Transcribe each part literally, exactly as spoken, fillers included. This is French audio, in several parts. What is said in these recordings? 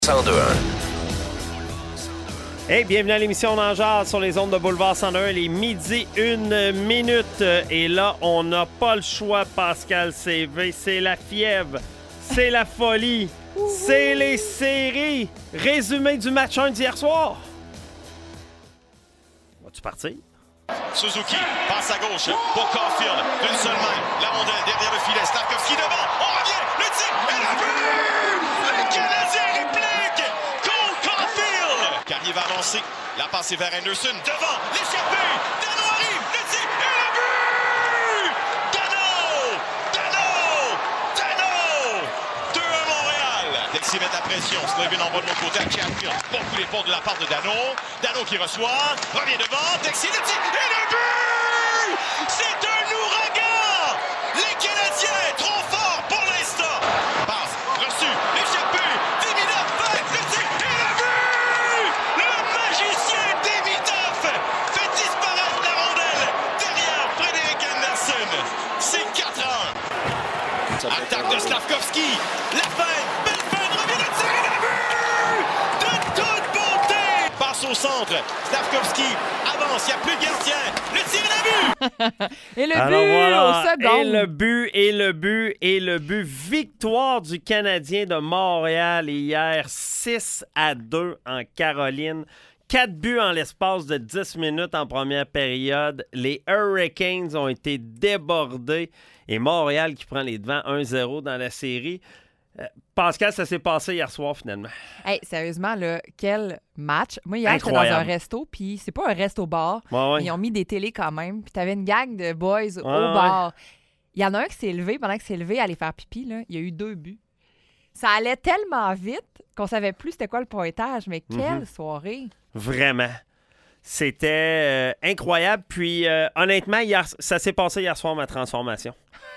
cent deux un. Hey, bienvenue à l'émission d'Angers sur les ondes de Boulevard cent deux un, les midi une minute. Et là, on n'a pas le choix, Pascal C V. C'est la fièvre, c'est la folie, c'est les séries. Résumé du match un d'hier soir. Vas-tu partir? Suzuki passe à gauche pour Caulfield. D'une seule main, la rondelle derrière le filet. Slavkovski devant, on revient, le tir et le but! Le Canadien réplique! Cole Caulfield! Carrier va avancer, la passe est vers Anderson. Devant, l'échappé! Dano arrive, le tir et le but! Dano! Dano! Dano! deux à Montréal. Dexy met la pression, Slavin en bas de l'autre côté à Caulfield. Bon coup d'épaule de la part de Dano. Dano qui reçoit, revient devant, Dexy le tir et le but! C'est un ouragan! Les Canadiens trop forts pour l'instant! Passe, reçu, échappé, Demidov, le tir et le but! Le magicien Demidov fait disparaître la rondelle derrière Frédéric Anderson. C'est quatre à un. Attaque de Slavkovski, la fin, belle fin, revient le tir et le but! De toute beauté! Passe au centre, Slavkovski avance, il n'y a plus de gardien, le tir et le but! Et le Alors but voilà, au second. et le but, et le but, et le but. Victoire du Canadien de Montréal hier, six à deux en Caroline. Quatre buts en l'espace de dix minutes en première période. Les Hurricanes ont été débordés. Et Montréal qui prend les devants un zéro dans la série. Euh, Pascal, ça s'est passé hier soir, finalement. Hey, sérieusement, là, quel match. Moi, hier, j'étais dans Incroyable. un resto, puis c'est pas un resto-bar. Ouais, ouais. Ils ont mis des télés quand même, puis t'avais une gang de boys au ouais. bar. Il y en a un qui s'est levé, pendant qu'il s'est levé à aller faire pipi, là, il y a eu deux buts. Ça allait tellement vite qu'on savait plus c'était quoi le pointage, mais quelle Mm-hmm. soirée! Vraiment. C'était euh, incroyable. Puis, euh, honnêtement, hier, ça s'est passé hier soir, ma transformation.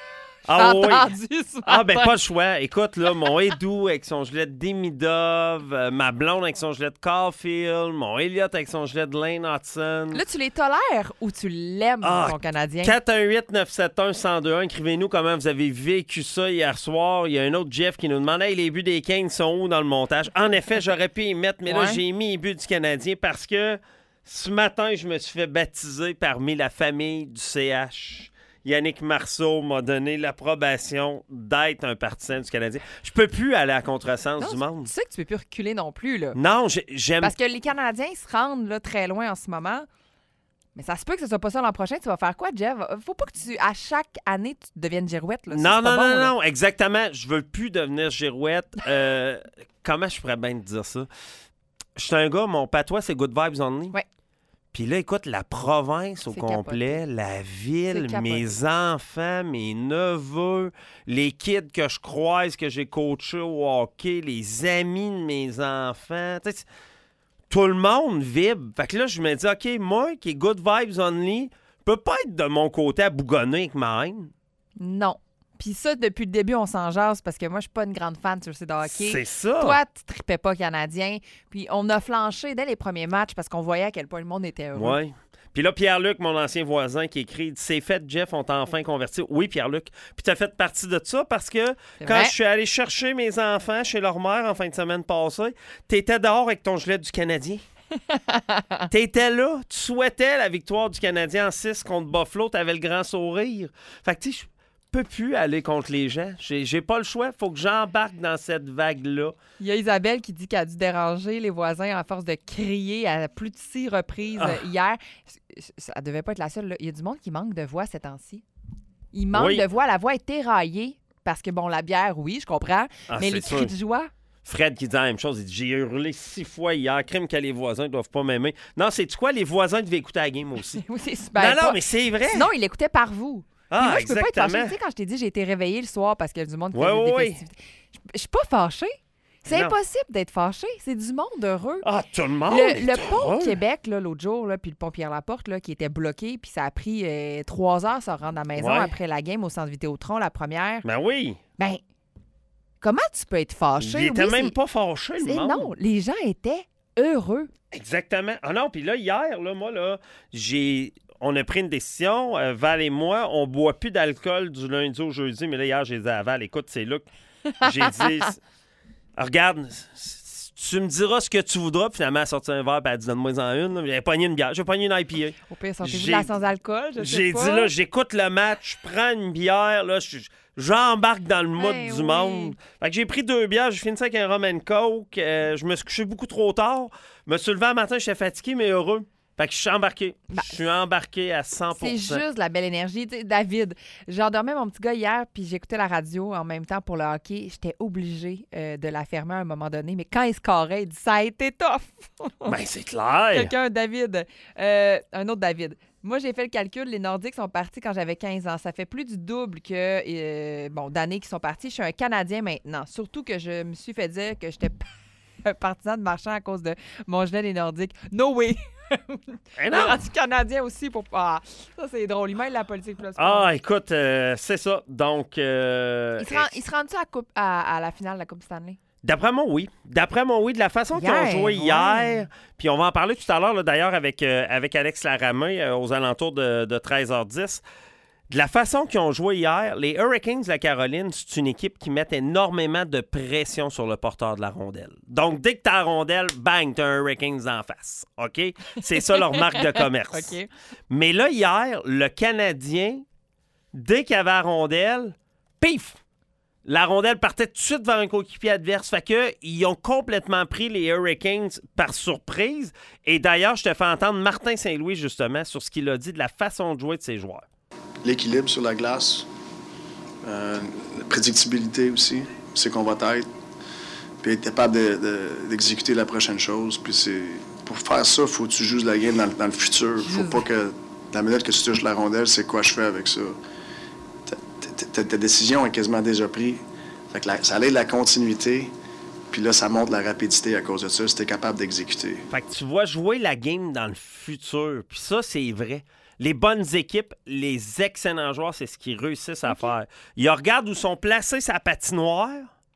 Ah J'ai oui. entendu ce Ah, ben matin. pas le choix. Écoute, là, mon Edu avec son gilet de Demidov, euh, ma blonde avec son gilet de Caulfield, mon Elliott avec son gilet de Lane Hudson. Là, tu les tolères ou tu l'aimes, Ah, ton Canadien? quatre un huit neuf sept un un zéro deux un. Écrivez-nous comment vous avez vécu ça hier soir. Il y a un autre Jeff qui nous demandait hey, les buts des Kings sont où dans le montage? En effet, j'aurais pu y mettre, mais là, Ouais. j'ai mis les buts du Canadien parce que ce matin, je me suis fait baptiser parmi la famille du C H. Yannick Marceau m'a donné l'approbation d'être un partisan du Canadien. Je peux plus aller à contresens Non, du tu- monde. Tu sais que tu peux plus reculer non plus, là. Non, j'ai- j'aime... Parce que les Canadiens se rendent là, très loin en ce moment. Mais ça se peut que ce soit pas ça l'an prochain. Tu vas faire quoi, Jeff? Faut pas que tu, à chaque année, tu deviennes girouette. Là. Ça, Non, c'est pas non, bon, non, là. non, exactement. Je veux plus devenir girouette. Euh, comment je pourrais bien te dire ça? Je suis un gars, mon patois, c'est good vibes only. Ouais. Puis là, écoute, la province au C'est complet, la ville, C'est capoté. mes enfants, mes neveux, les kids que je croise, que j'ai coachés au hockey, les amis de mes enfants. Tu sais, c'est- tout le monde vibre. Fait que là, je me dis, OK, moi, qui est good vibes only, je peux pas être de mon côté à bougonner avec ma haine. Non. Puis ça, depuis le début, on s'en jase parce que moi, je suis pas une grande fan, tu le sais, de hockey. C'est ça. Toi, tu tripais pas Canadien. Puis on a flanché dès les premiers matchs parce qu'on voyait à quel point le monde était heureux. Oui. Puis là, Pierre-Luc, mon ancien voisin, qui écrit « C'est fait, Jeff, on t'a enfin converti. » Oui, Pierre-Luc. Puis t'as fait partie de ça parce que C'est quand vrai. je suis allé chercher mes enfants chez leur mère en fin de semaine passée, t'étais dehors avec ton gilet du Canadien. T'étais là. Tu souhaitais la victoire du Canadien en six contre Buffalo. T'avais le grand sourire. Fait que tu sais, je peux plus aller contre les gens. J'ai, j'ai pas le choix. Faut que j'embarque dans cette vague-là. Il y a Isabelle qui dit qu'elle a dû déranger les voisins à force de crier à plus de six reprises Ah. euh, hier. Ça devait pas être la seule. Là. Il y a du monde qui manque de voix ces temps-ci. Il manque Oui. de voix. La voix est éraillée parce que, bon, la bière, oui, je comprends. Ah, mais c'est les sûr. cris de joie, Fred qui dit la même chose. Il dit J'ai hurlé six fois hier. Crime que les voisins ne doivent pas m'aimer. Non, c'est quoi? Les voisins devaient écouter la game aussi. oui, c'est super. non, non, pas- mais c'est vrai. Sinon, il l'écoutait par vous. Puis ah, moi, je peux pas être exactement. fâchée. Tu sais, quand je t'ai dit j'ai été réveillée le soir parce qu'il y a du monde qui Ouais, faisait ouais, des ouais. festivités. Je je suis pas fâchée. C'est Non. impossible d'être fâché. C'est du monde heureux. Ah, tout le monde. Le, est le pont heureux. de Québec, là, l'autre jour, là, puis le pont Pierre-Laporte, là, qui était bloqué, puis ça a pris euh, trois heures à se rendre à la maison Ouais. après la game au centre Vidéotron, la première. Ben oui. Ben, comment tu peux être fâché? Il était Oui, même c'est- pas fâché, le c'est- monde. Non, les gens étaient heureux. Exactement. Ah non, puis là, hier, là, moi, là, j'ai... On a pris une décision, euh, Val et moi, on boit plus d'alcool du lundi au jeudi, mais là, hier, j'ai dit à Val, écoute, c'est là que j'ai dit, regarde, tu me diras ce que tu voudras. Puis finalement, elle a sorti un verre, puis elle a dit donne-moi en une. J'ai pogné une bière. J'ai pogné une I P A. Au pire, sortez-vous J'ai- de la sans-alcool, je sais J'ai pas. dit, là, j'écoute le match, je prends une bière, là, je- j'embarque dans le mood Ben du oui. monde. Fait que j'ai pris deux bières, j'ai fini ça avec un rum and coke. euh, je me suis couché beaucoup trop tard. Je me suis levé un matin, j'étais fatigué, mais heureux. Fait que je suis embarqué. Ben, Je suis embarqué à cent pour cent. C'est juste la belle énergie. Tu sais, David, j'endormais mon petit gars hier, puis j'écoutais la radio en même temps pour le hockey. J'étais obligée euh, de la fermer à un moment donné. Mais quand il scorait, il dit ça a été tough. Ben, c'est clair. Quelqu'un, David. Euh, un autre David. Moi, j'ai fait le calcul. Les Nordiques sont partis quand j'avais quinze ans. Ça fait plus du double que euh, bon d'années qu'ils sont partis. Je suis un Canadien maintenant. Surtout que je me suis fait dire que j'étais un partisan de Marchand à cause de mon gelé des Nordiques. No way! Eh Il non. est rendu Canadien aussi pour. Ah, ça, c'est drôle. Il mêle la politique plus. Ah, écoute, euh, c'est ça. Donc, euh, Il se, rend, il se rend-tu à, coupe, à, à la finale de la Coupe Stanley? d'après moi, oui. D'après moi, oui. De la façon qu'ils ont Hier, joué ouais. hier, puis on va en parler tout à l'heure, là, d'ailleurs, avec, euh, avec Alex Laramé, euh, aux alentours de, de treize heures dix. De la façon qu'ils ont joué hier, les Hurricanes de la Caroline, c'est une équipe qui met énormément de pression sur le porteur de la rondelle. Donc, dès que t'as la rondelle, bang, t'as un Hurricanes en face. OK? C'est ça leur marque de commerce. OK. Mais là, hier, le Canadien, dès qu'il avait la rondelle, pif! La rondelle partait tout de suite vers un coéquipier adverse. Fait que ils ont complètement pris les Hurricanes par surprise. Et d'ailleurs, je te fais entendre Martin Saint-Louis, justement, sur ce qu'il a dit de la façon de jouer de ses joueurs. L'équilibre sur la glace, euh, la prédictibilité aussi, c'est qu'on va être, puis être capable de, de, d'exécuter la prochaine chose. Puis c'est, pour faire ça, il faut que tu joues la game dans, dans le futur. Il faut pas que, la minute que tu touches la rondelle, c'est quoi je fais avec ça. Ta, ta, ta décision est quasiment déjà prise. Fait que la, ça allait de la continuité, puis là, ça montre la rapidité à cause de ça, si t'es capable d'exécuter. Fait que tu vois jouer la game dans le futur. Puis ça, c'est vrai. Les bonnes équipes, les excellents joueurs, c'est ce qu'ils réussissent à faire. Ils regardent où sont placés sa patinoire.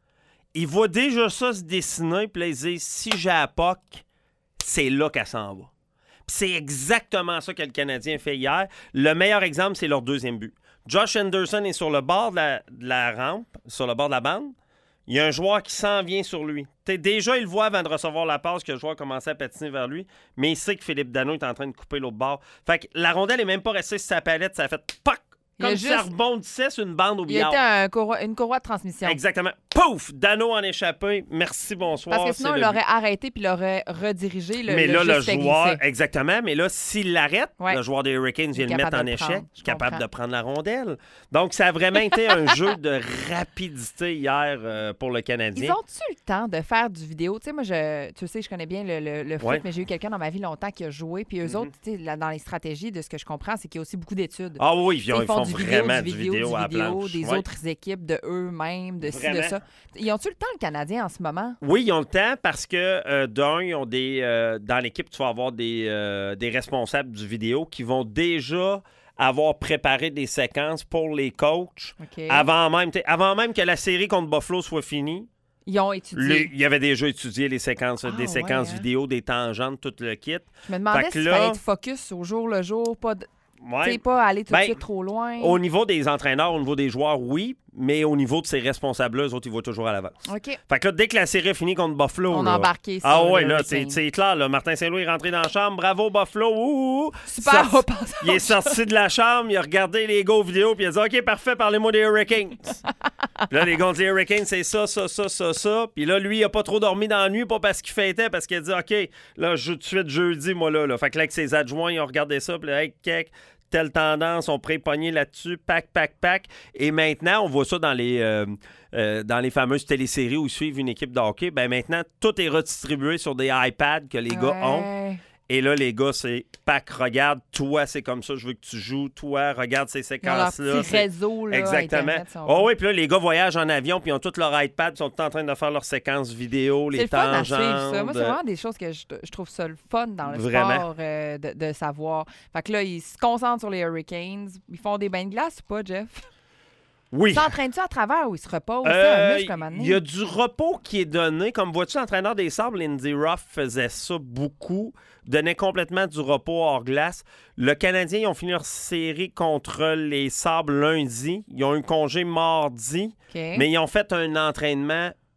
Ils voient déjà ça se dessiner. Puis là, ils disent, si j'ai la P O C, c'est là qu'elle s'en va. Puis c'est exactement ça que le Canadien fait hier. Le meilleur exemple, c'est leur deuxième but. Josh Anderson est sur le bord de la, de la rampe, sur le bord de la bande. Il y a un joueur qui s'en vient sur lui. T'sais, déjà, il le voit avant de recevoir la passe que le joueur commençait à patiner vers lui, mais il sait que Philippe Danault est en train de couper l'autre bord. Fait que la rondelle n'est même pas restée sur sa palette, ça a fait « poc ». Il a Comme si juste- ça rebondissait sur une bande au Il billard. était un courroie- une courroie de transmission. Exactement. Pouf! Dano en échappé. Merci, bonsoir. Parce que sinon, c'est il le l'aurait arrêté puis il l'aurait redirigé. Le, mais là, le juste fait joueur, glisser. exactement. Mais là, s'il l'arrête, Ouais. le joueur des Hurricanes vient Il est le mettre capable en de le échec, prendre. Je capable comprends. de prendre la rondelle. Donc, ça a vraiment été un jeu de rapidité hier euh, pour le Canadien. Ils ont-tu le temps de faire du vidéo? Tu sais, moi, je, tu sais, je connais bien le, le, le foot, Ouais. mais j'ai eu quelqu'un dans ma vie longtemps qui a joué. Puis eux Mhm. autres, tu sais, là, dans les stratégies, de ce que je comprends, c'est qu'il y a aussi beaucoup d'études. Ah oui, ils, Tu sais, ils font du vraiment du du vidéo, vidéo, du à la vidéo, planche. des Ouais. autres équipes, de eux-mêmes, de ci, de Vraiment. ça. Ils ont-tu le temps, le Canadien, en ce moment? Oui, ils ont le temps parce que, euh, d'un, ils ont des. euh, dans l'équipe, tu vas avoir des, euh, des responsables du vidéo qui vont déjà avoir préparé des séquences pour les coachs OK. avant même, t'sais, avant même que la série contre Buffalo soit finie. Ils ont étudié. Le- il y avait déjà étudié les séquences, Ah, des séquences ouais, hein? vidéo, des tangentes, tout le kit. Je me demandais Fait que s'il là- fallait être focus au jour le jour, pas, de, Ouais. tu sais, pas aller tout Ben, de suite trop loin. Au niveau des entraîneurs, au niveau des joueurs, oui, mais au niveau de ces responsables-là, eux autres, ils vont toujours à l'avance. OK. Fait que là, dès que la série est finie contre Buffalo. On là, a embarqué sur Ah ouais, le là, Hurricane. c'est c'est clair, là. Martin Saint-Louis est rentré dans la chambre. Bravo, Buffalo. Ouh, ouh. Super, Sorti- on passe à Il est sorti de la chambre, il a regardé les go vidéo, puis il a dit OK, parfait, parlez-moi des Hurricanes. Puis là, les gars des Hurricanes, c'est ça, ça, ça, ça, ça. Puis là, lui, il a pas trop dormi dans la nuit, pas parce qu'il fêtait, parce qu'il a dit OK, là, je joue tout de suite jeudi, moi, là. là. Fait que là, avec ses adjoints, ils ont regardé ça, puis là, hey, kek, telle tendance, on pré-pogné là-dessus, pack, pack, pack. Et maintenant, on voit ça dans les, euh, euh, dans les fameuses téléséries où ils suivent une équipe de hockey. Ben maintenant, tout est redistribué sur des iPads que les gars ont. Ouais. Et là, les gars, c'est pack, regarde, toi, c'est comme ça, je veux que tu joues, toi, regarde ces Ils ont leur séquences-là. petit c'est- réseau, là, Exactement. Internet, si on Oh veut. oui, puis là, les gars voyagent en avion, puis ils ont tous leur iPad, puis ils sont tous en train de faire leurs séquences vidéo, C'est les le fun à tangentes. suivre, ça. Moi, c'est vraiment des choses que je, je trouve ça le fun dans le Vraiment. sport euh, de, de savoir. Fait que là, ils se concentrent sur les Hurricanes. Ils font des bains de glace ou pas, Jeff? Oui. Ils s'entraînent-tu à travers ou ils se reposent? Euh, C'est un muscle, à un moment donné. Il y a du repos qui est donné. Comme vois-tu, l'entraîneur des Sabres, Lindsey Ruff, faisait ça beaucoup. Donnait complètement du repos hors glace. Le Canadien, ils ont fini leur série contre les Sabres lundi. Ils ont eu un congé mardi, OK. mais ils ont fait un entraînement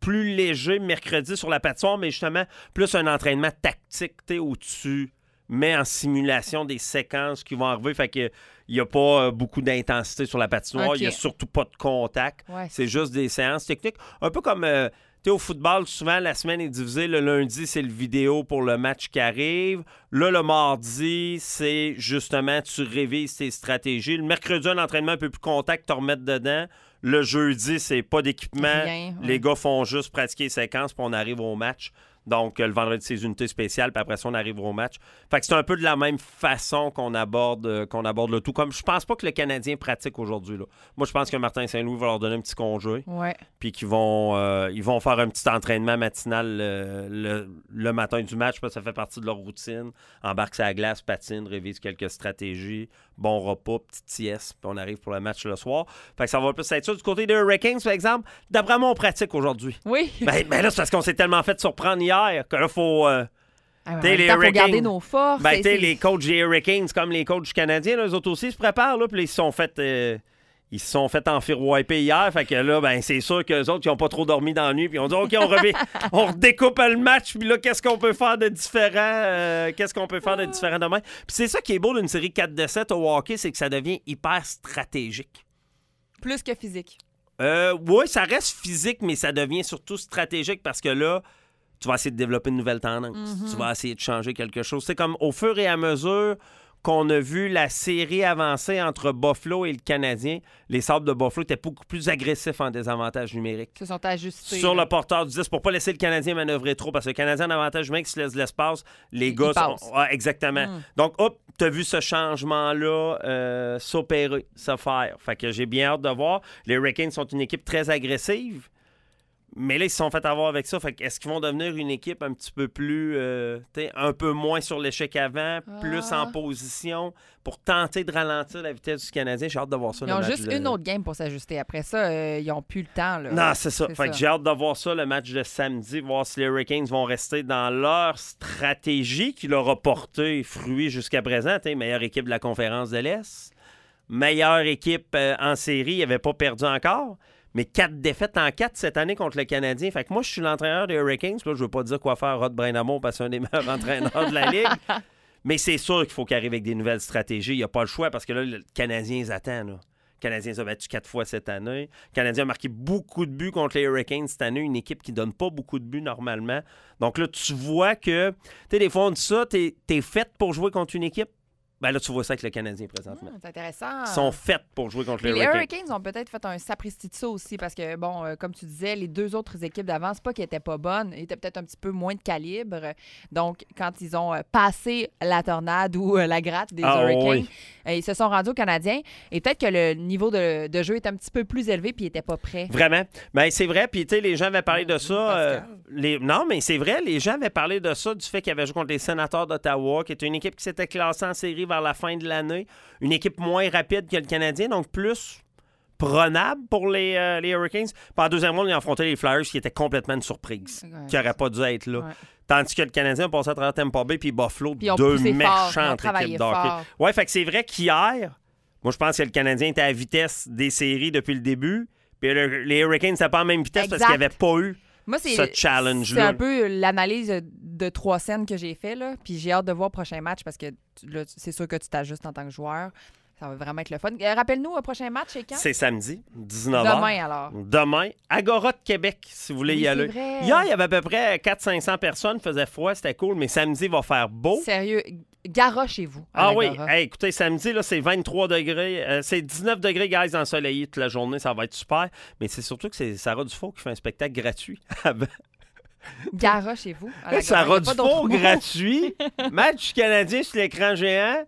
plus léger mercredi sur la patinoire, mais justement, plus un entraînement tactique, tu sais, où tu mets en simulation des séquences qui vont arriver. Fait que il n'y a pas euh, beaucoup d'intensité sur la patinoire. Il OK. n'y a surtout pas de contact. Ouais, c'est juste des séances techniques. Un peu comme, euh, tu sais, au football, souvent, la semaine est divisée. Le lundi, c'est le vidéo pour le match qui arrive. Là, le mardi, c'est justement, tu révises tes stratégies. Le mercredi, un entraînement un peu plus contact, te remettre dedans. Le jeudi, c'est pas d'équipement. Rien, ouais. Les gars font juste pratiquer les séquences, puis on arrive au match. Donc, euh, le vendredi, c'est les unités spéciales, puis après ça, on arrive au match. Fait que c'est un peu de la même façon qu'on aborde, euh, qu'on aborde le tout. Comme je pense pas que le Canadien pratique aujourd'hui, là. Moi, je pense que Martin Saint-Louis va leur donner un petit congé, Ouais. puis qu'ils vont, euh, ils vont faire un petit entraînement matinal euh, le, le matin du match, parce que ça fait partie de leur routine. Embarque sur la glace, patine, révise quelques stratégies, bon repas, petite sieste, puis on arrive pour le match le soir. Fait que ça va plus être ça. Du côté des Hurricanes, par exemple, d'après moi, on pratique aujourd'hui. Oui. Ben, ben là, c'est parce qu'on s'est tellement fait surprendre hier que là, faut... euh, Ah, t'sais, en les même temps, faut Hurricanes- garder nos forces. ben, c'est- tu sais, c'est- les coachs des Hurricanes, comme les coachs canadiens, là, eux autres aussi se préparent, là, puis là, ils se sont fait... euh, ils se sont fait enfiroiper hier, fait que là, ben, c'est sûr qu'eux autres, ils n'ont pas trop dormi dans la nuit, puis ils ont dit, OK, on, revient, on redécoupe le match, puis là, qu'est-ce qu'on peut faire de différent? euh, qu'est-ce qu'on peut faire de différent demain? Puis c'est ça qui est beau d'une série quatre de sept au hockey, c'est que ça devient hyper stratégique. Plus que physique. Euh, oui, ça reste physique, mais ça devient surtout stratégique parce que là, tu vas essayer de développer une nouvelle tendance. Mm-hmm. Tu vas essayer de changer quelque chose. C'est comme au fur et à mesure qu'on a vu la série avancer entre Buffalo et le Canadien, les Sabres de Buffalo étaient beaucoup plus agressifs en désavantage numérique. Se sont ajustés. Sur là. le porteur du dix pour pas laisser le Canadien manœuvrer trop parce que le Canadien en avantage numérique se laisse de l'espace, les Il- gars il passe. sont... Ouais, exactement. Mm. Donc hop, t'as vu ce changement-là euh, s'opérer, se faire. Fait que j'ai bien hâte de voir. Les Hurricanes sont une équipe très agressive. Mais là, ils se sont fait avoir avec ça. Fait que est-ce qu'ils vont devenir une équipe un petit peu plus, euh, t'sais, un peu moins sur l'échec avant, plus Ah. en position pour tenter de ralentir la vitesse du Canadien? J'ai hâte de voir ça. Ils le ont match juste de- une autre game pour s'ajuster. Après ça, euh, ils n'ont plus le temps. Là. Non, c'est ça. C'est Fait ça. que j'ai hâte de voir ça, le match de samedi, voir si les Hurricanes vont rester dans leur stratégie qui leur a porté fruit jusqu'à présent. T'sais, meilleure équipe de la conférence de l'Est, meilleure équipe euh, en série, ils n'avaient pas perdu encore. Mais quatre défaites en quatre cette année contre le Canadien. Fait que moi, je suis l'entraîneur des Hurricanes. Là, je veux pas dire quoi faire à Rod Brind'Amour parce que c'est un des meilleurs entraîneurs de la Ligue. Mais c'est sûr qu'il faut qu'il arrive avec des nouvelles stratégies. Il n'y a pas le choix parce que là, le Canadien les attend. Là. Le Canadien les a battus quatre fois cette année. Le Canadien a marqué beaucoup de buts contre les Hurricanes cette année. Une équipe qui donne pas beaucoup de buts normalement. Donc là, tu vois que... Tu sais, des fois, on dit ça, t'es, t'es faite pour jouer contre une équipe. Ben là, tu vois ça avec le Canadien présentement. Hum, c'est intéressant. Ils sont faits pour jouer contre Puis les les Hurricanes. Hurricanes ont peut-être fait un sapristi de ça aussi parce que, bon, euh, comme tu disais, les deux autres équipes d'avant, c'est pas qu'elles étaient pas bonnes, elles étaient peut-être un petit peu moins de calibre. Donc, quand ils ont euh, passé la tornade ou euh, la gratte des Ah, Hurricanes, oui. euh, ils se sont rendus aux Canadiens et peut-être que le niveau de, de jeu est un petit peu plus élevé puis ils n'étaient pas prêts. Vraiment. Ben, c'est vrai. Puis, tu sais, les gens avaient parlé de ça. euh, Pascal. les... Non, mais c'est vrai. Les gens avaient parlé de ça, du fait qu'ils avaient joué contre les Sénateurs d'Ottawa, qui était une équipe qui s'était classée en série vers la fin de l'année. Une équipe moins rapide que le Canadien, donc plus prenable pour les, euh, les Hurricanes. Puis, en deuxième round, ils ont affronté les Flyers, qui était complètement une surprise, Ouais. qui n'aurait pas dû être là. Ouais. Tandis que le Canadien a passé à travers Tampa Bay puis Buffalo, Puis ils ont deux poussé fort, ils ont méchantes travaillé équipes de hockey. fort. Ouais, fait que c'est vrai qu'hier, moi, je pense que le Canadien était à la vitesse des séries depuis le début. Puis le- les Hurricanes, c'était pas à la même vitesse parce Exact. qu'ils n'avaient pas eu Moi, c'est ce challenge-là. C'est un peu l'analyse de trois scènes que j'ai fait là. Puis j'ai hâte de voir le prochain match parce que tu- là, c'est sûr que tu t'ajustes en tant que joueur. Ça va vraiment être le fun. Euh, Rappelle-nous, le prochain match, c'est quand? C'est samedi, dix-neuf heures. Demain, alors. Demain, Agora de Québec, si vous voulez Oui, y c'est aller. vrai. Hier, il y avait à peu près quatre cents à cinq cents personnes, il faisait froid, c'était cool, mais samedi, il va faire beau. Sérieux, garochez-vous. à Ah oui, l'Agora. hey, écoutez, samedi, là, c'est vingt-trois degrés. Euh, c'est dix-neuf degrés, guys, ensoleillé toute la journée. Ça va être super. Mais c'est surtout que c'est Sarah Dufault qui fait un spectacle gratuit avant. Garochez-vous. à l'Agora. Sarah Il y a pas d'autre Dufault mot. gratuit. Match canadien sur l'écran géant.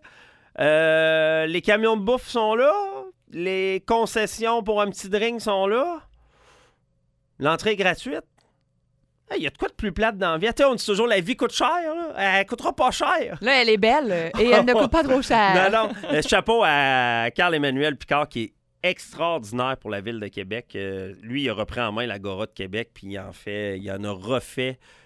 Euh, les camions de bouffe sont là. Les concessions pour un petit drink sont là. L'entrée est gratuite. Il y a de quoi de plus plate dans la vie. Attends, on dit toujours la vie coûte cher. Là. Elle coûtera pas cher. Là, elle est belle euh, et elle ne coûte pas trop cher. Non, non. Euh, chapeau à Carl-Emmanuel Picard qui est extraordinaire pour la ville de Québec. Euh, lui, il a repris en main l'Agora de Québec, puis il en fait, il en a refait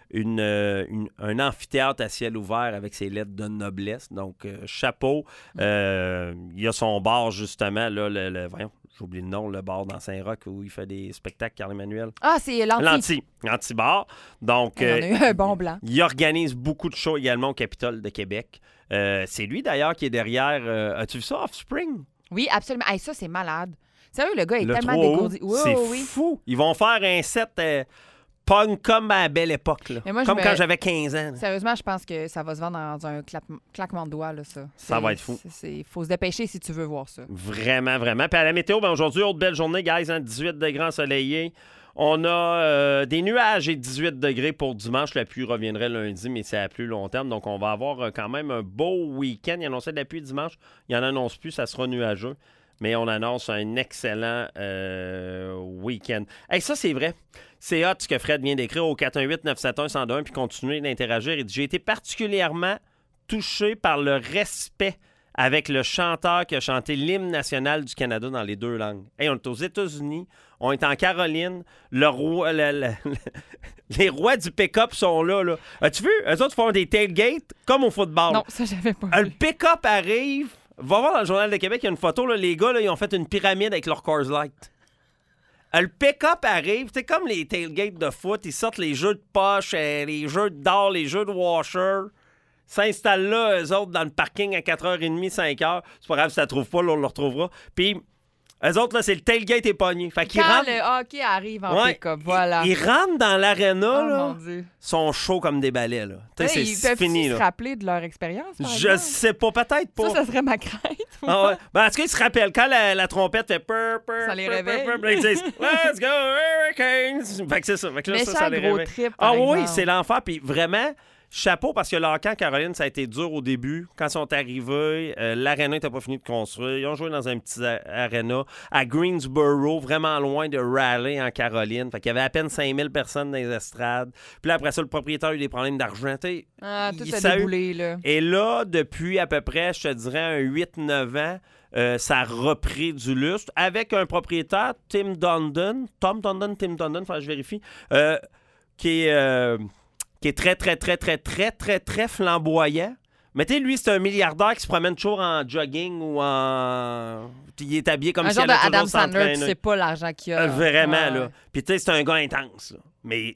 une, euh, une- un amphithéâtre à ciel ouvert avec ses lettres de noblesse. Donc, euh, chapeau. Euh, il y a son bar, justement, là, le, le- voyons, j'oublie le nom, le bar dans Saint-Roch où il fait des spectacles, Carl-Emmanuel. Ah, c'est l'anti. L'anti. L'anti-bar. Donc, Il y en a euh, eu un bon blanc. il organise beaucoup de shows également au Capitole de Québec. Euh, c'est lui, d'ailleurs, qui est derrière... euh, as-tu vu ça, Offspring? Oui, absolument. Hey, ça, c'est malade. Sérieux, le gars est Le tellement trois août, dégourdi. Oui, c'est oui, oui. fou. Ils vont faire un set euh, punk comme à la belle époque. Là. Mais moi, je Comme me- quand j'avais quinze ans. là. Sérieusement, je pense que ça va se vendre dans un clap- claquement de doigts, là, ça. Ça C'est- va être fou. Il faut se dépêcher si tu veux voir ça. Vraiment, vraiment. Puis à la météo, ben aujourd'hui, autre belle journée, guys. Hein, dix-huit degrés ensoleillés. On a euh, des nuages et dix-huit degrés pour dimanche. La pluie reviendrait lundi, mais c'est à plus long terme. Donc, on va avoir euh, quand même un beau week-end. Il annonçait de la pluie dimanche. Il n'en annonce plus. Ça sera nuageux. Mais on annonce un excellent euh, week-end. Hey, ça, c'est vrai. C'est hot ce que Fred vient d'écrire au quatre un huit neuf sept un un zéro deux un puis continuer d'interagir. Il dit « J'ai été particulièrement touché par le respect avec le chanteur qui a chanté l'hymne national du Canada dans les deux langues. » Hey, on est aux États-Unis, on est en Caroline, le roi, le- le- le- les rois du pick-up sont là, là. As-tu vu? Eux autres font des tailgates comme au football. Non, ça, j'avais pas Euh, vu. Le pick-up arrive. Va voir dans le Journal de Québec, il y a une photo, là, les gars, là, ils ont fait une pyramide avec leur Coors Light. Euh, Le pick-up arrive, c'est comme les tailgates de foot, ils sortent les jeux de poche, euh, les jeux d'or, les jeux de washer, s'installent là, eux autres, dans le parking à quatre heures trente, cinq heures. C'est pas grave si ça ne trouve pas, là, on le retrouvera. Puis, eux autres, là, c'est le tailgate est pogné. Fait qu'ils Quand rentrent, le hockey arrive en Ouais, pick-up, voilà. ils rentrent dans l'aréna, Oh, là, mon Dieu. sont chauds comme des balais, là. Tu sais, Hey, c'est ils c'est peuvent-tu fini, se là. rappeler de leur expérience, par Je exemple? sais pas, peut-être pas. Ça, ça serait ma crainte. Ah ouais. Ben, en tout cas, ils se rappellent. Quand la, la trompette fait purr, purr, Ça les purr, réveille. purr, purr, ils disent Let's go, Hurricanes! Fait que c'est ça. Fait que là, ça, Méchant ça les gros réveille. trip, Ah par oui, exemple. c'est l'enfer. Puis vraiment, chapeau, parce que leur camp, Caroline, ça a été dur au début. Quand ils sont arrivés, euh, l'aréna n'était pas fini de construire. Ils ont joué dans un petit a- aréna à Greensboro, vraiment loin de Raleigh, en Caroline. Fait qu'il y avait à peine cinq mille personnes dans les estrades. Puis là, après ça, le propriétaire a eu des problèmes d'argent. Tu sais, Ah, tout il- a ça a eu- déboulé, là. Et là, depuis à peu près, je te dirais, un huit neuf ans, euh, ça a repris du lustre avec un propriétaire, Tim Dundon, Tom Dundon, Tim Dundon, faut que je vérifie, euh, qui est, euh, qui est très, très, très, très, très, très, très flamboyant. Mais tu sais, lui, c'est un milliardaire qui se promène toujours en jogging ou en... Il est habillé comme Un si genre il allait de Adam toujours Sandler, tu s'entraîner. sais pas l'argent qu'il a. Euh, Vraiment, Ouais, là. ouais. Puis tu sais, c'est un gars intense, là. Mais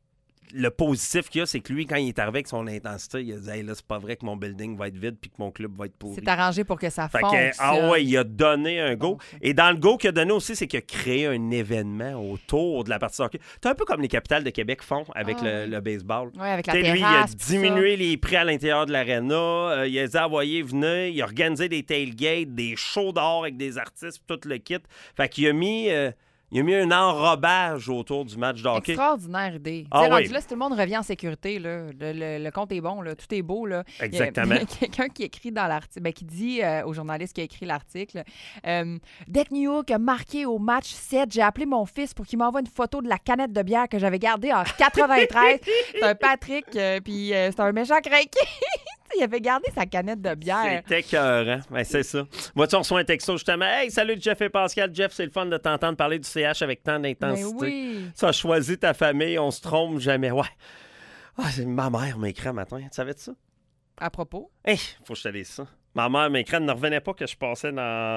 le positif qu'il y a, c'est que lui, quand il est arrivé avec son intensité, il a dit hey, là, c'est pas vrai que mon building va être vide puis que mon club va être pourri. C'est arrangé pour que ça Fait fonctionne. que, ah ouais, il a donné un go. Bon, ça. Et dans le go qu'il a donné aussi, c'est qu'il a créé un événement autour de la partie de hockey. C'est un peu comme les capitales de Québec font avec Ah le, ouais. le baseball. Ouais, avec la Tu sais, lui, il a terrasse, tout ça. diminué les prix à l'intérieur de l'aréna. euh, il a dit envoyez, venez. Il a organisé des tailgates, des shows d'or avec des artistes, tout le kit. Fait qu'il a mis, euh, il a mis un enrobage autour du match de hockey. Extraordinaire idée. Ah Tu sais, oui. rendu là, si tout le monde revient en sécurité, là, le, le- le compte est bon, là, tout est beau. Là. Il y a- Exactement. il y a quelqu'un qui écrit dans l'article, ben, qui dit euh, au journaliste qui a écrit l'article euh, dès que New York a marqué au match sept, j'ai appelé mon fils pour qu'il m'envoie une photo de la canette de bière que j'avais gardée en quatre-vingt-treize. C'est un Patrick, euh, puis euh, c'est un méchant craqué. Il avait gardé sa canette de bière. C'est écœurant. Ben, c'est ça. Moi, tu reçois un texto justement. Hey, salut Jeff et Pascal. Jeff, c'est le fun de t'entendre parler du C H avec tant d'intensité. Mais oui. Ça a choisi ta famille, on se trompe jamais. Ouais. Ah, c'est ma mère m'écrit un matin. Tu savais de ça? À propos. Hey, faut que je te dise ça. Ma mère m'écrit, elle ne revenait pas que je passais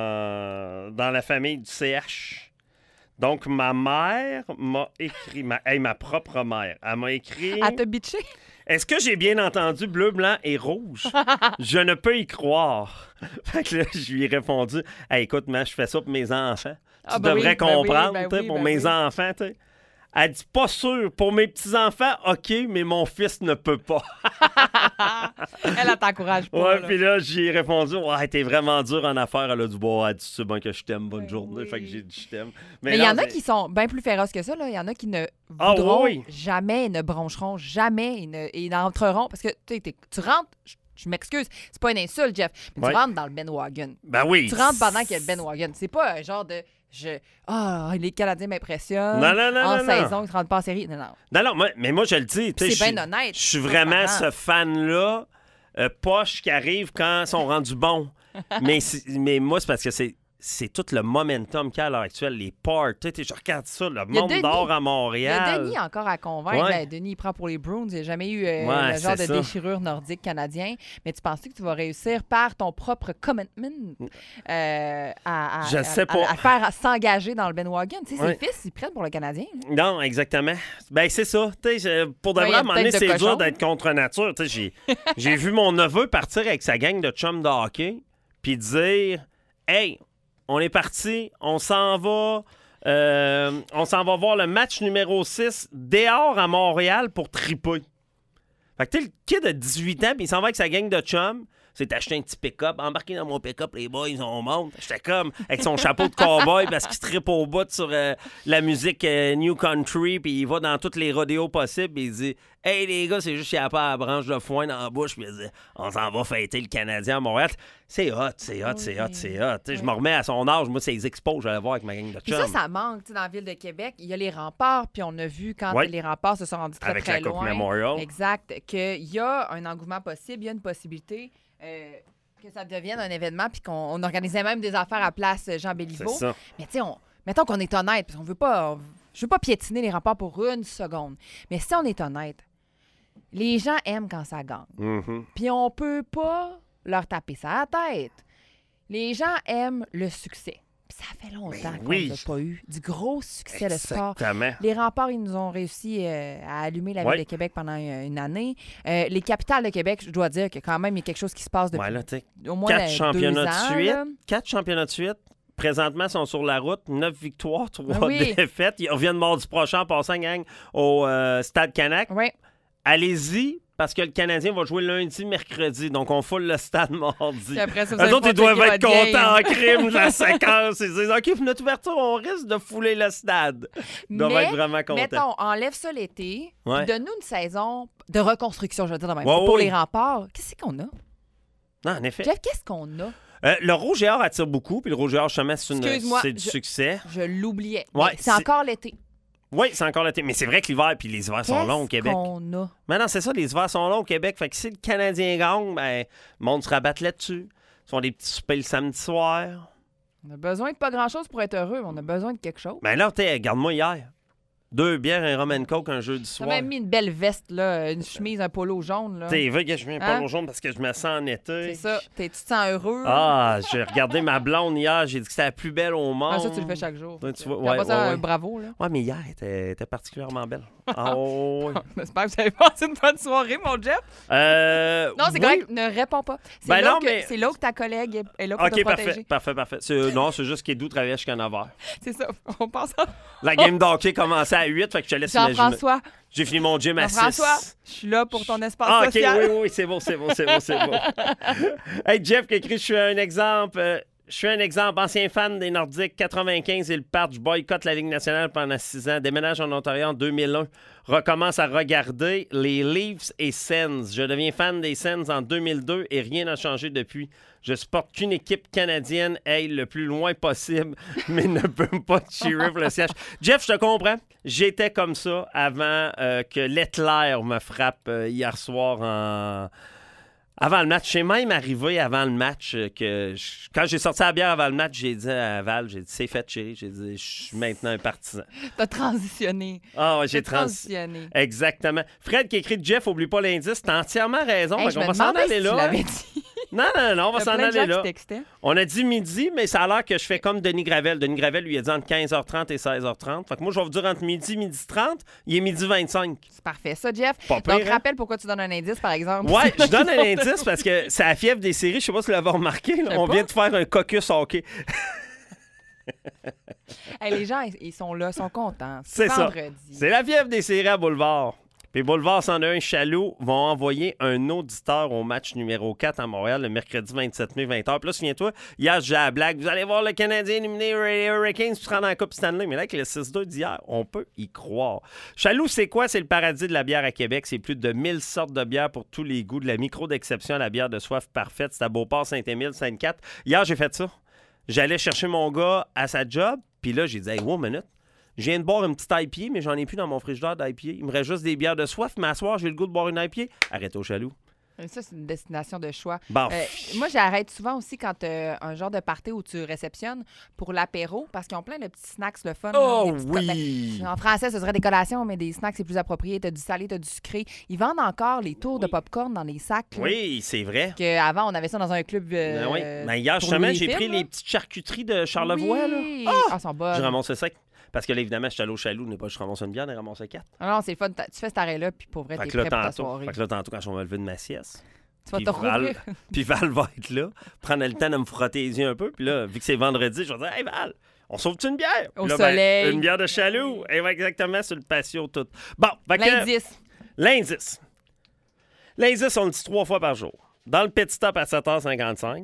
dans, dans la famille du C H. Donc, ma mère m'a écrit, ma, hey, ma propre mère, elle m'a écrit... À te bitcher. Est-ce que j'ai bien entendu bleu, blanc et rouge? Je ne peux y croire. Fait que là, je lui ai répondu, hey, écoute, man, je fais ça pour mes enfants. Tu Ah, ben devrais oui, ben oui, comprendre, ben tu sais, oui, pour ben mes oui. enfants, tu sais. Elle dit, pas sûr. Pour mes petits-enfants, OK, mais mon fils ne peut pas. Elle, elle t'encourage pas. Ouais, là. puis là, j'ai répondu, ouais, t'es vraiment dur en affaires. Elle a dit, bon, elle dit, tu sais bien que je t'aime, bonne Ben journée. oui. Fait que j'ai dit, je t'aime. Mais il y non, en a c'est- qui sont bien plus féroces que ça. Là. Il y en a qui ne Ah voudront oui. jamais, ne broncheront jamais et, ne- et n'entreront. Parce que tu sais, t'es- tu rentres, je, je m'excuse, c'est pas une insulte, Jeff, mais Ouais. tu rentres dans le bandwagon. Ben oui. Tu rentres pendant qu'il y a le bandwagon. C'est pas un genre de. Je, ah, les Canadiens m'impressionnent. Non, non, non, En non, saison, non. ils ne rentrent pas en série. Non, non. Non, non, moi- mais moi, je le dis. tu sais, C'est je suis- bien honnête. Je suis vraiment transparent. ce fan-là, euh, poche, qui arrive quand ils sont rendus bons. mais, c'est- mais moi, c'est parce que c'est c'est tout le momentum qu'il y a à l'heure actuelle, les parties. Je regarde ça, le monde Denis. d'or à Il y a Montréal. Denis encore à convaincre. Ouais. Ben, Denis, il prend pour les Bruins. Il n'y a jamais eu euh, Ouais, le genre de c'est ça. déchirure nordique canadien. Mais tu penses que tu vas réussir par ton propre commitment euh, à, à, Je à- sais à- pas. à faire à s'engager dans le Ben Wagon? Tu sais, Ouais. ses fils, ils prennent pour le Canadien. Non, exactement. Ben, c'est ça. Tu sais, je- pour de Ouais, vrai, il y a à un moment donné, peut-être de c'est dur cochon. d'être contre nature. Tu sais, J'ai j'ai vu mon neveu partir avec sa gang de chums de hockey puis dire « Hey, on est parti, on s'en va, euh, on s'en va voir le match numéro six dehors à Montréal pour triper. » Fait que tu sais, le kid de dix-huit ans, puis il s'en va avec sa gang de chums. C'est acheté un petit pick-up, embarqué dans mon pick-up, les boys, on monte. J'étais comme avec son chapeau de cowboy parce qu'il trippe au bout sur euh, la musique euh, New Country, puis il va dans tous les rodéos possibles, puis il dit « Hey les gars, c'est juste qu'il n'y a pas la branche de foin dans la bouche, puis il dit « On s'en va fêter le Canadien à Montréal. » C'est hot, c'est hot, c'est hot, c'est hot. Tu sais, je me remets à son âge, moi, c'est les expos, j'allais voir avec ma gang de Puis chums. ça, ça manque. Tu sais, dans la ville de Québec, il y a les remparts, puis on a vu quand Ouais. les remparts se sont rendus très, Avec très la Coupe loin. Memorial. Exact. Qu'il y a un engouement possible, il y a une possibilité euh, que ça devienne un événement, puis qu'on on organisait même des affaires à place Jean C'est Béliveau. ça. Mais tu sais, on- mettons qu'on est honnête, parce qu'on veut pas... on- je veux pas piétiner les remparts pour une seconde. Mais si on est honnête, les gens aiment quand ça gagne. Mhm. Puis on peut pas leur taper ça à la tête. Les gens aiment le succès. Puis ça fait longtemps qu'on oui. n'a pas eu du gros succès de sport. Exactement. Les remparts, ils nous ont réussi euh, à allumer la ville Ouais. de Québec pendant euh, une année. Euh, les capitales de Québec, je dois dire que quand même, il y a quelque chose qui se passe depuis Ouais, là, tu sais, au moins quatre euh, championnats deux de ans, suite. là. Quatre championnats de suite. Présentement, ils sont sur la route. Neuf victoires, trois Ah oui. défaites. Ils reviennent mardi prochain en passant, gang, au euh, Stade Canac. Oui. Allez-y, parce que le Canadien va jouer lundi, mercredi. Donc, on foule le stade mardi. Puis après ça, vous Eux avez autres, ils pas doivent checké être votre contents en game. crime de la séquence. Ils disent, OK, pour notre ouverture, on risque de fouler le stade. Ils doivent Mais, être vraiment contents. mettons, enlève ça l'été, Ouais. puis donne-nous une saison de reconstruction, je veux dire, de même. Ouais, pour oui. les remparts. Qu'est-ce qu'on a? Non, en effet. Jeff, qu'est-ce qu'on a? Euh, le rouge et or attire beaucoup. Puis le rouge et or, justement, c'est, une- Excuse-moi, c'est du je- succès. Je l'oubliais. Ouais, Mais c'est c'est- encore l'été. Oui, c'est encore l'été. Mais c'est vrai que l'hiver, puis les hivers sont longs au Québec. Qu'est-ce qu'on a? Maintenant, c'est ça, les hivers sont longs au Québec. Fait que si le Canadien gagne, ben, le monde se rabatte là-dessus. Ils font des petits soupers le samedi soir. On a besoin de pas grand-chose pour être heureux, mais on a besoin de quelque chose. Ben là, tu regarde-moi hier. Deux bières, un rum and coke un jeudi T'as soir. même mis une belle veste, là, une chemise, un polo jaune. Là. T'es vrai que je viens pas Hein? au jaune parce que je me sens en C'est été. ça. T'es- tu te sens heureux? Ah, j'ai regardé ma blonde hier. J'ai dit que c'était la plus belle au monde. Ah, ça, tu le fais chaque jour. Ouais, tu vois, Puis après ouais, ça, ouais, un ouais. bravo. Là. Ouais, mais hier, elle était, elle était particulièrement belle. Ah, ouais. J'espère que vous avez passé une bonne soirée, mon Jeff. Euh, Non, c'est oui. correct. Ne réponds pas. C'est Ben là, non, que, mais- c'est là que ta collègue est- est là pour te OK, protéger. parfait, parfait, parfait. C'est- non, c'est juste qu'Edou travaillait jusqu'à neuf heures. C'est ça. On pense à La game d'hockey commençait à huit, fait que je te laisse imaginer. Jean-François. J'ai fini mon gym à six. Jean-François, je suis là pour ton espace Ah, OK, social. oui, oui, oui, c'est bon, c'est bon, c'est bon, c'est bon. Hey, Jeff qui écrit, je suis un exemple. euh, Je suis un exemple, ancien fan des Nordiques, quatre-vingt-quinze, ils partent, je boycotte la Ligue nationale pendant six ans, déménage en Ontario en deux mille un, recommence à regarder les Leafs et Sens. Je deviens fan des Sens en deux mille deux et rien n'a changé depuis. Je supporte qu'une équipe canadienne aille le plus loin possible, mais ne peut pas cheerer pour le siège. Jeff, je te comprends. J'étais comme ça avant euh, que Lettler me frappe euh, hier soir en... Avant le match, c'est même arrivé avant le match euh, que je- quand j'ai sorti la bière avant le match, j'ai dit à Val, j'ai dit c'est fait chérie, j'ai dit je suis maintenant un partisan. T'as transitionné. Ah ouais, j'ai T'as trans... transitionné. Exactement. Fred qui écrit Jeff, oublie pas l'indice, t'as entièrement raison. Hey, Fait je qu'on me va s'en demandais aller si là. tu l'avais dit. Non, non, non, on va Il y a s'en plein de gens aller qui là. textaient. On a dit midi, mais ça a l'air que je fais comme Denis Gravel. Denis Gravel lui a dit entre quinze heures trente et seize heures trente. Fait que moi, je vais vous dire entre midi et midi trente. Il est midi vingt-cinq. C'est parfait, ça, Jeff. Pas pire, Donc, hein? rappelle pourquoi tu donnes un indice, par exemple. Ouais, je donne un indice parce que c'est la fièvre des séries. Je sais pas si vous l'avez remarqué. là. Je sais On pas. vient de faire un caucus hockey. Hey, les gens, ils- ils sont là, ils sont contents. C'est ça. vendredi. C'est la fièvre des séries à Boulevard. Puis Boulevard cent un Chaloux vont envoyer un auditeur au match numéro quatre à Montréal le mercredi vingt-sept mai, vingt heures. Puis là, souviens-toi, hier, j'ai la blague. Vous allez voir le Canadien éliminer les Hurricanes puis se rendre en Coupe Stanley. Mais là, avec le six deux d'hier, on peut y croire. Chaloux, c'est quoi? C'est le paradis de la bière à Québec. C'est plus de mille sortes de bières pour tous les goûts. De la micro d'exception à la bière de soif parfaite. C'est à Beauport, Saint-Émile, Sainte-Cat. Hier, j'ai fait ça. J'allais chercher mon gars à sa job. Puis là, j'ai dit, hey, wow, minute. Je viens de boire une petite I P A, mais j'en ai plus dans mon frigidaire d'I P A. Il me reste juste des bières de soif, mais à soir, j'ai le goût de boire une I P A. Arrête au Chaloux. Ça, c'est une destination de choix. Bon. Euh, moi, j'arrête souvent aussi quand tu un genre de party où tu réceptionnes pour l'apéro parce qu'ils ont plein de petits snacks, le fun. Oh là, des petites oui! co- ben, en français, ce serait des collations, mais des snacks, c'est plus approprié. Tu as du salé, tu as du sucré. Ils vendent encore les tours de popcorn dans les sacs. là, Oui, c'est vrai. que avant, on avait ça dans un club. euh, Ben oui. Ben, hier, pour justement, les j'ai films, pris là. les petites charcuteries de Charlevoix. Oui. Là. Ah, elles sont bonnes. Je ramassais ça. Parce que là, évidemment, je suis allé au Chaloux, n'est pas je ramasse une bière, je ramasse quatre. Ah non, c'est le fun. Tu fais cet arrêt-là, puis pour vrai, Fait t'es que là, prêt pour ta tantôt, soirée. fait que là, tantôt, quand je vais me lever de ma sieste, Tu vas puis te Val, rouvrir. puis Val va être là, prendre le temps de me frotter les yeux un peu. Puis là, vu que c'est vendredi, je vais dire, hey Val, on sauve-tu une bière? Au Puis là, ben, soleil. une bière de Chaloux. Et va exactement sur le patio tout. Bon, fait que- L'indice. L'indice. L'indice, on le dit trois fois par jour. Dans le pit stop à sept heures cinquante-cinq.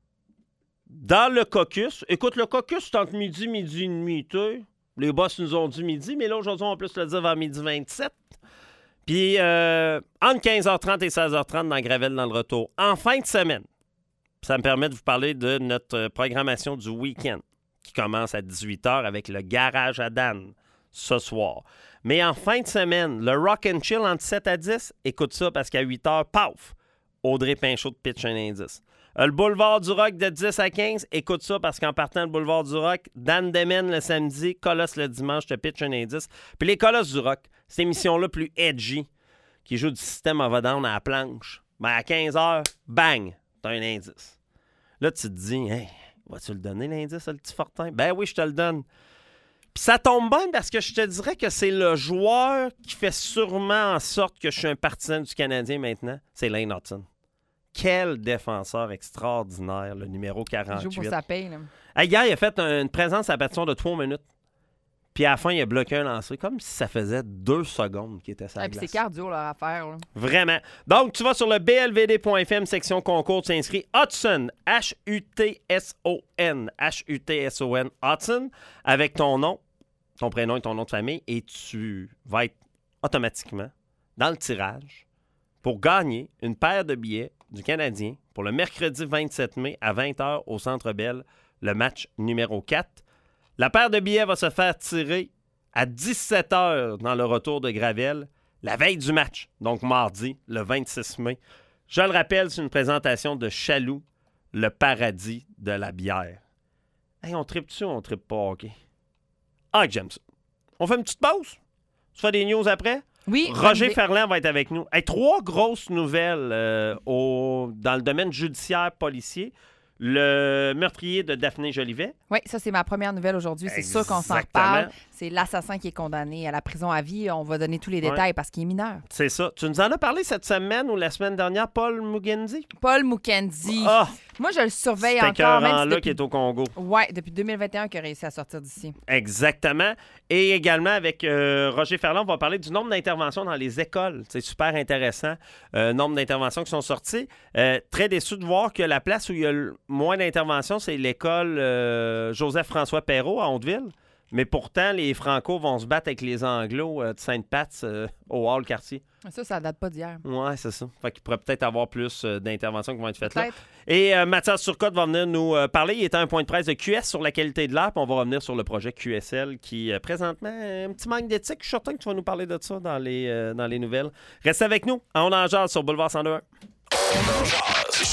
Dans le caucus. Écoute, le caucus, c'est entre midi, midi et demi, tu sais. Les boss nous ont dit midi, mais là, aujourd'hui, on peut plus le dire vers midi vingt-sept. Puis, euh, entre quinze heures trente et seize heures trente dans Gravel dans le retour. En fin de semaine, ça me permet de vous parler de notre programmation du week-end qui commence à dix-huit heures avec le garage à Dan ce soir. Mais en fin de semaine, le Rock and Chill entre sept à dix, écoute ça parce qu'à huit heures, paf, Audrey Pinchot de pitch un indice. Euh, le Boulevard du Rock de dix à quinze, écoute ça parce qu'en partant le Boulevard du Rock, Dan Demen le samedi, Colosse le dimanche, te pitch un indice. Puis les Colosses du Rock, cette émission-là plus edgy, qui joue du système of a down à la planche, ben à quinze heures, bang, t'as un indice. Là, tu te dis, hey, vas-tu le donner l'indice, le petit Fortin? Ben oui, je te le donne. Puis ça tombe bien parce que je te dirais que c'est le joueur qui fait sûrement en sorte que je suis un partisan du Canadien maintenant. C'est Lane Hudson. Quel défenseur extraordinaire, le numéro Il joue quarante-huit. pour sa paye. Là. Hey, hier, il a fait un- une présence à partir de trois minutes. Puis à la fin, il a bloqué un lancer, comme si ça faisait deux secondes qu'il était sur la Ah, puis glace. c'est cardio leur affaire. Là. Vraiment. Donc, tu vas sur le b l v d point f m, section concours, tu t'inscris Hudson, H U T S O N, H U T S O N, Hudson, avec ton nom, ton prénom et ton nom de famille, et tu vas être automatiquement dans le tirage pour gagner une paire de billets du Canadien pour le mercredi vingt-sept mai à vingt heures au Centre Bell, le match numéro quatre. La paire de billets va se faire tirer à dix-sept heures dans le retour de Gravel, la veille du match, donc mardi, le vingt-six mai. Je le rappelle, c'est une présentation de Chaloux, le paradis de la bière. Hey, on tripe dessus ou on tripe pas, OK? Ah, que j'aime ça. On fait une petite pause? Tu fais des news après? Oui. Roger bonne idée. Ferland va être avec nous. Hey, trois grosses nouvelles euh, au, dans le domaine judiciaire policier. Le meurtrier de Daphné Jolivet. Oui, ça, c'est ma première nouvelle aujourd'hui. C'est sûr qu'on s'en Exactement. reparle. C'est l'assassin qui est condamné à la prison à vie. On va donner tous les détails Ouais. parce qu'il est mineur. C'est ça. Tu nous en as parlé cette semaine ou la semaine dernière, Paul Mugenzi? Paul Mukendi. Ah! Moi, je le surveille C'est encore. Même si là depuis... qui est au Congo. Ouais, depuis deux mille vingt et un qu'il a réussi à sortir d'ici. Exactement. Et également, avec euh, Roger Ferland, on va parler du nombre d'interventions dans les écoles. C'est super intéressant. Euh, nombre d'interventions qui sont sorties. Euh, très déçu de voir que la place où il y a le moins d'interventions, c'est l'école euh, Joseph-François Perrault à Hauteville. Mais pourtant, les Franco vont se battre avec les Anglos euh, de Sainte-Pat's euh, au Hall quartier. Ça, ça date pas d'hier. Ouais, c'est ça. Fait qu'il pourrait peut-être avoir plus euh, d'interventions qui vont être faites là. Peut-être. Et euh, Mathias Turcotte va venir nous euh, parler. Il est à un point de presse de Q S sur la qualité de l'air. Puis on va revenir sur le projet Q S L qui, euh, présentement, a un petit manque d'éthique. Je suis certain que tu vas nous parler de ça dans les, euh, dans les nouvelles. Reste avec nous. On en jase sur Boulevard cent deux.